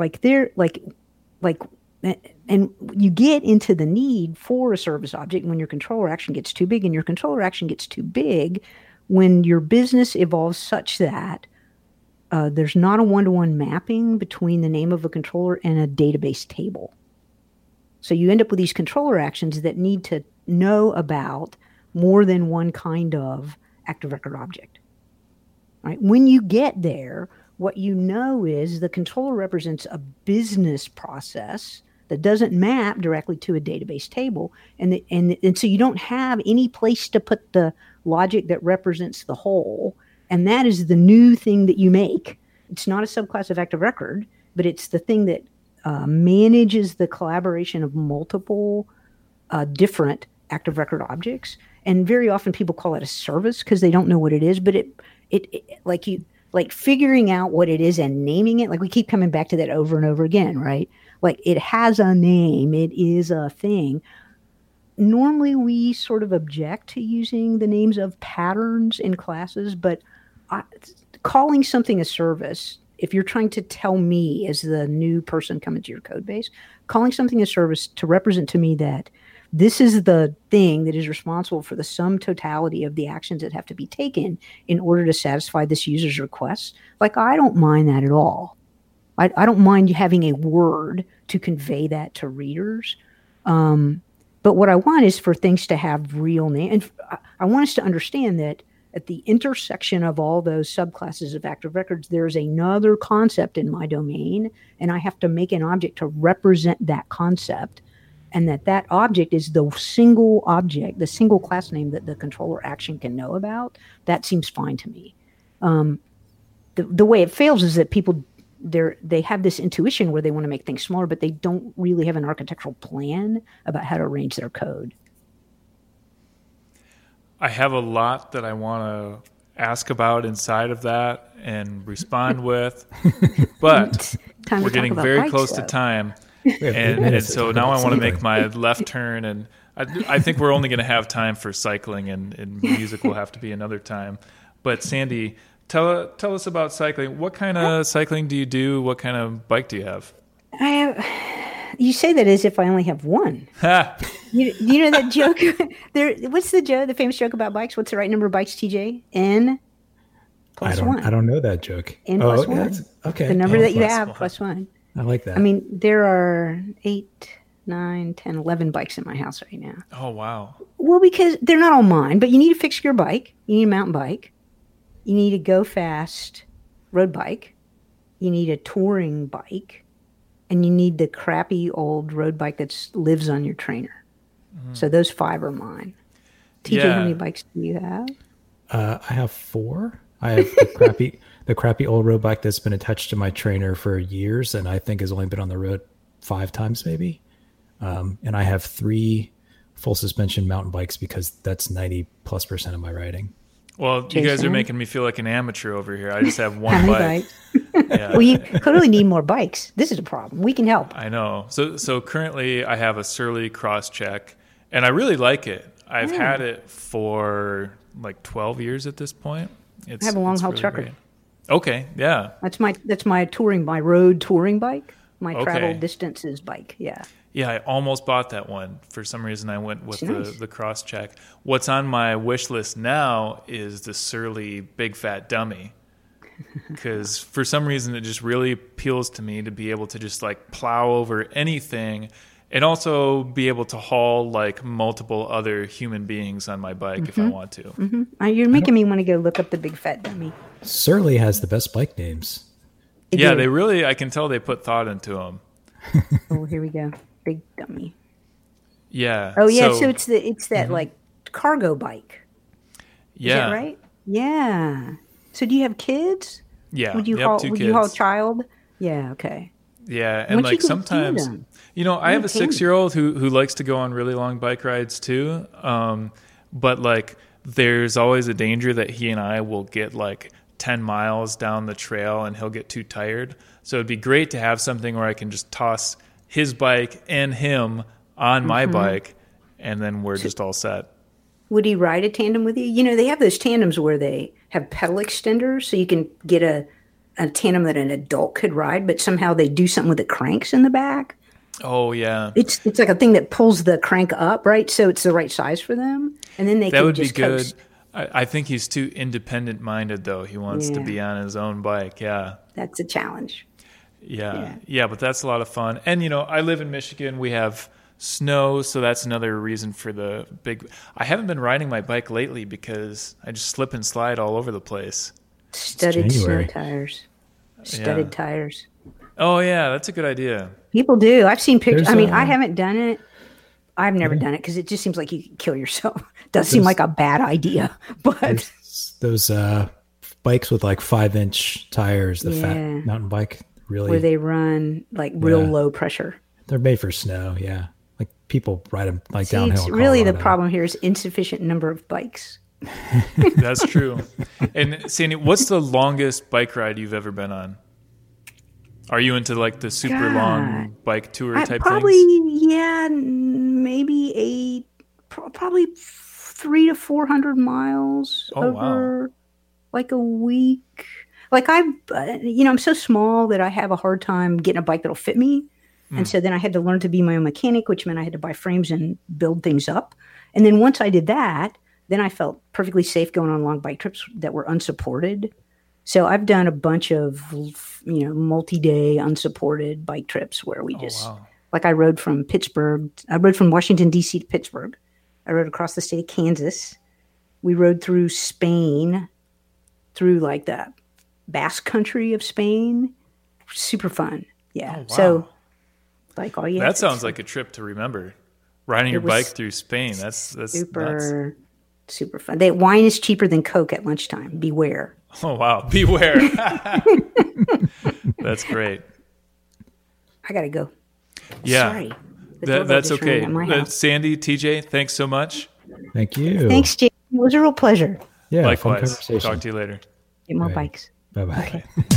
and you get into the need for a service object when your controller action gets too big, and your controller action gets too big when your business evolves such that there's not a one-to-one mapping between the name of a controller and a database table. So you end up with these controller actions that need to know about more than one kind of active record object. Right? When you get there, what you know is the controller represents a business process that doesn't map directly to a database table. And so you don't have any place to put the logic that represents the whole. And that is the new thing that you make. It's not a subclass of active record, but it's the thing that manages the collaboration of multiple different active record objects. And very often people call it a service because they don't know what it is. But it like figuring out what it is and naming it. Like, we keep coming back to that over and over again, right? Like, it has a name. It is a thing. Normally, we sort of object to using the names of patterns in classes, but calling something a service, if you're trying to tell me as the new person coming to your code base, calling something a service to represent to me that this is the thing that is responsible for the sum totality of the actions that have to be taken in order to satisfy this user's request. Like, I don't mind that at all. I don't mind you having a word to convey that to readers. But what I want is for things to have real name. And I want us to understand that at the intersection of all those subclasses of active records, there's another concept in my domain, and I have to make an object to represent that concept, and that object is the single object, the single class name that the controller action can know about. That seems fine to me. The way it fails is that people, they have this intuition where they want to make things smaller, but they don't really have an architectural plan about how to arrange their code. I have a lot that I want to ask about inside of that and respond with, but we're getting very close to time. And so now I want to make my left turn, and I think we're only going to have time for cycling, and music will have to be another time. But Sandy, tell us about cycling. What kind of cycling do you do? What kind of bike do you have? You say that as if I only have one. You know that joke? What's the joke? The famous joke about bikes? What's the right number of bikes, TJ? N plus 1. I don't know that joke. N plus 1. Okay. The number that you have plus 1. I like that. I mean, there are 8, 9, 10, 11 bikes in my house right now. Oh, wow. Well, because they're not all mine, but you need to fix your bike. You need a mountain bike. You need a go fast road bike. You need a touring bike. And you need the crappy old road bike that lives on your trainer. Mm-hmm. So those 5 are mine. TJ, how many bikes do you have? I have 4. I have the crappy old road bike that's been attached to my trainer for years, and I think has only been on the road 5 times maybe. And I have 3 full suspension mountain bikes because that's 90+% of my riding. Well, Jason, you guys are making me feel like an amateur over here. I just have one bike. Yeah. Well, you clearly need more bikes. This is a problem. We can help. I know. So currently I have a Surly Crosscheck, and I really like it. I've had it for like 12 years at this point. I have a long haul trucker. Great. Okay, yeah. That's my my road touring bike. My travel distances bike. Yeah. Yeah, I almost bought that one. For some reason, I went with the Crosscheck. What's on my wish list now is the Surly Big Fat Dummy. Because for some reason, it just really appeals to me to be able to just like plow over anything, and also be able to haul like multiple other human beings on my bike if I want to. Mm-hmm. You're making me want to go look up the Big Fat Dummy. Surly has the best bike names. They really, I can tell they put thought into them. Oh, here we go. Big Dummy. Yeah. Oh yeah, so it's that like cargo bike. Yeah. Is that right? Yeah. So do you have kids? Yeah. Would you haul a child? Yeah, okay. Yeah, and like sometimes I have a 6-year-old who likes to go on really long bike rides too. But like there's always a danger that he and I will get like 10 miles down the trail and he'll get too tired. So it'd be great to have something where I can just toss his bike and him on my bike, and then we're just all set. Would he ride a tandem with you? You know, they have those tandems where they have pedal extenders, so you can get a tandem that an adult could ride, but somehow they do something with the cranks in the back. Oh, yeah. It's like a thing that pulls the crank up, right? So it's the right size for them. And then they that can would just be good. coast. I think he's too independent minded, though. He wants to be on his own bike. Yeah. That's a challenge. Yeah, but that's a lot of fun. And, you know, I live in Michigan. We have snow, so that's another reason for the big... I haven't been riding my bike lately because I just slip and slide all over the place. Studded snow tires. Studded tires. Oh, yeah, that's a good idea. People do. I've seen pictures. I mean, I haven't done it. I've never done it because it just seems like you could kill yourself. Does seem like a bad idea. But those bikes with like 5-inch tires, the fat mountain bike, really. Where they run like real low pressure. They're made for snow, yeah. Like people ride them like downhill. It's really the problem here is insufficient number of bikes. That's true. And Sandy, what's the longest bike ride you've ever been on? Are you into like the super long bike tour type things? Yeah, maybe probably 300 to 400 miles over like a week. Like I'm so small that I have a hard time getting a bike that'll fit me. And so then I had to learn to be my own mechanic, which meant I had to buy frames and build things up. And then once I did that, then I felt perfectly safe going on long bike trips that were unsupported. So I've done a bunch of, multi-day unsupported bike trips where we like I rode from Washington, D.C. to Pittsburgh. I rode across the state of Kansas. We rode through Spain, through like the Basque country of Spain. Super fun. Yeah. Oh, wow. So like all you that sounds like a trip to remember. Riding your bike through Spain. That's super, super fun. Wine is cheaper than Coke at lunchtime. Beware. Oh, wow. Beware. That's great. I got to go. Yeah. Sorry. That's okay. Sandy, TJ, thanks so much. Thank you. Thanks, Jay. It was a real pleasure. Yeah. Likewise. Talk to you later. Get more bikes. Bye-bye. Okay.